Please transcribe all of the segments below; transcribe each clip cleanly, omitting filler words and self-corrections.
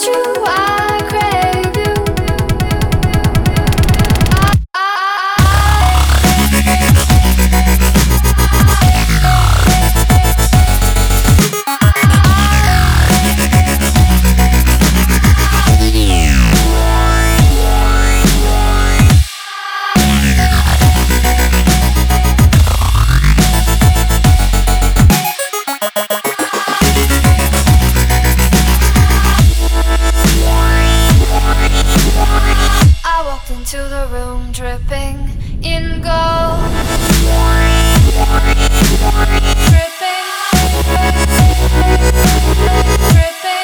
true, I crave you. I walked into the room dripping in gold. Dripping, dripping.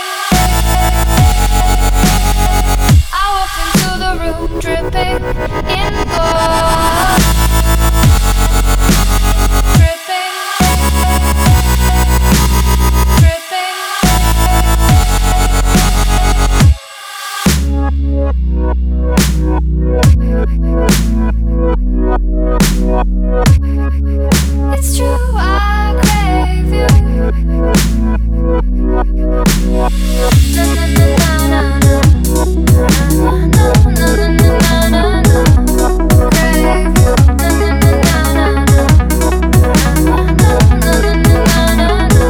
I walked into the room dripping in gold. Dripping, it's true, I crave you. Na na na na na na na na na na na. Crave you. Na na na na na na na na na na.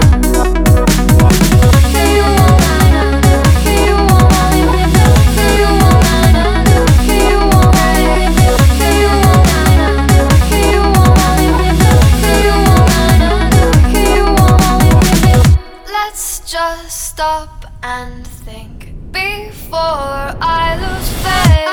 Can you want me? Can you want me? Can you want me? Can you want me? Can you want me? Can you want me? Can you want me? Can you want me? Let's just stop and think before I lose faith.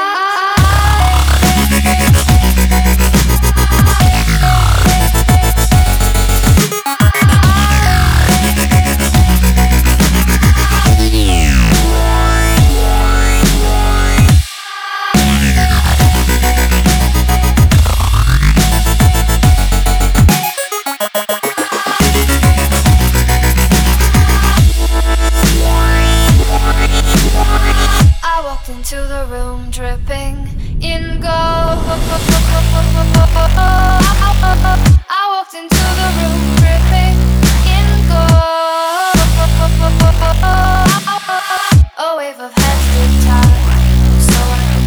I walked into the room dripping in gold. I walked into the room dripping in gold. A wave of heads did tie, so I can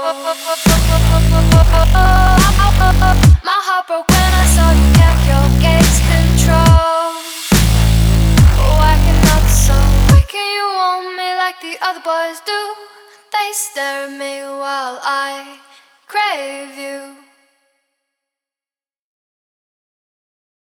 told. My heart broke when I saw you kept your gaze control. Why cannot so? Why can you want me like the other boys do? They stare at me while I crave you.